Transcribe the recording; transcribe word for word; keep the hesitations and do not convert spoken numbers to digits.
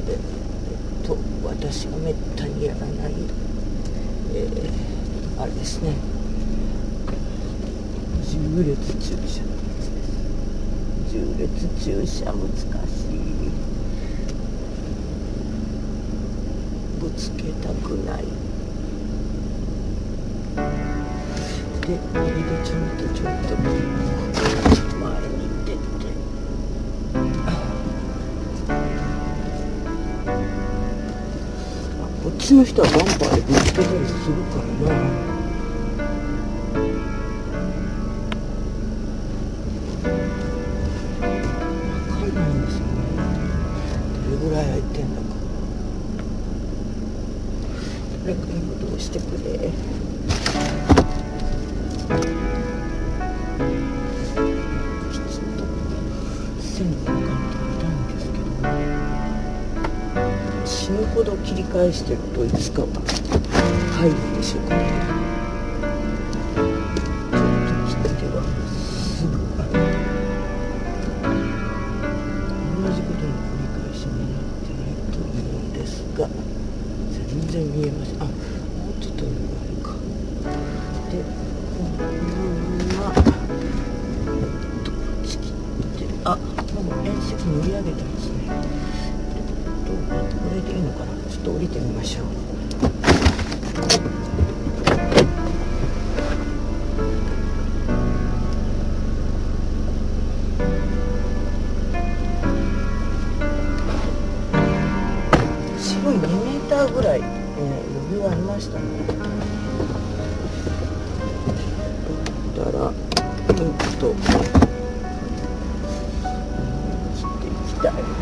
で、えっと、私がめったにやらない、えー、あれですね、縦列駐車縦列駐車難しい。ぶつけたくないで、これでちゃんとちょっと前に出て、こっちの人はバンパーでぶつけたりするからな。わかんないんですよね、どれぐらい空いてんだか。レクリムどうしてくれ。きちんと線路がかかっていたんですけど、死ぬほど切り返してるといつかは入るでしょうかね。ちょっと切ってはすぐ同じことの繰り返しになっているというんですが、全然見えません。あ、もうちょっと余裕あるか。で、このままえっとこっち切って、あ、もう縁石乗り上げたんですね。どうか、これでいいのかな。ちょっと降りてみましょう。白いにメーターぐらい、えー、余裕ありましたね。だったら、うんと切っていきたい。